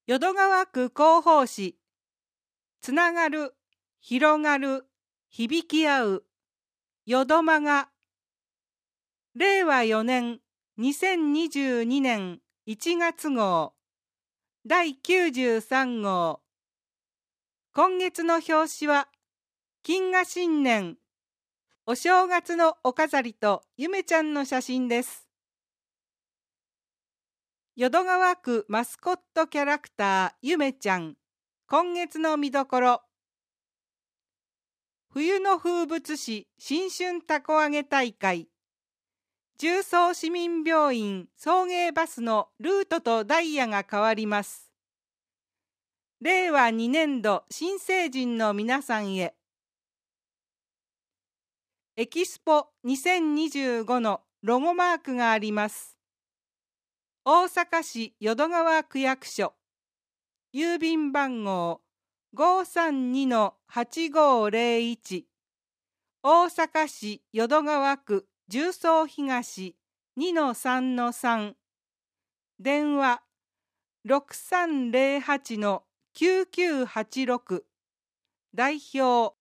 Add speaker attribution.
Speaker 1: 淀川区広報誌つながる、広がる、響き合う、よどまが令和4年2022年1月号第93号。今月の表紙は金河新年お正月のお飾りとゆめちゃんの写真です。淀川区マスコットキャラクターゆめちゃん。今月の見どころ。冬の風物詩新春たこ揚げ大会。重曹市民病院送迎バスのルートとダイヤが変わります。令和2年度新成人の皆さんへ。エキスポ2025のロゴマークがあります。大阪市淀川区役所。郵便番号 532-8501。大阪市淀川区重曹東 2-3-3。電話 6308-9986。代表